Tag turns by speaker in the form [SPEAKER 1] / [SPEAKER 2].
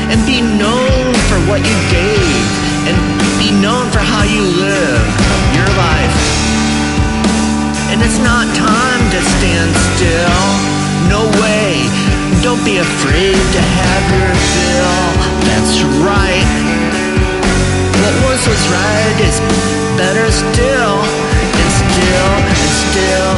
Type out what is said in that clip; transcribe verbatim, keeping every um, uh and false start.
[SPEAKER 1] and be known for what you gave, and be known for how you live your life. And it's not time to stand still. No way. Don't be afraid to have your fill. That's right. What once was right is better still, and still, and still.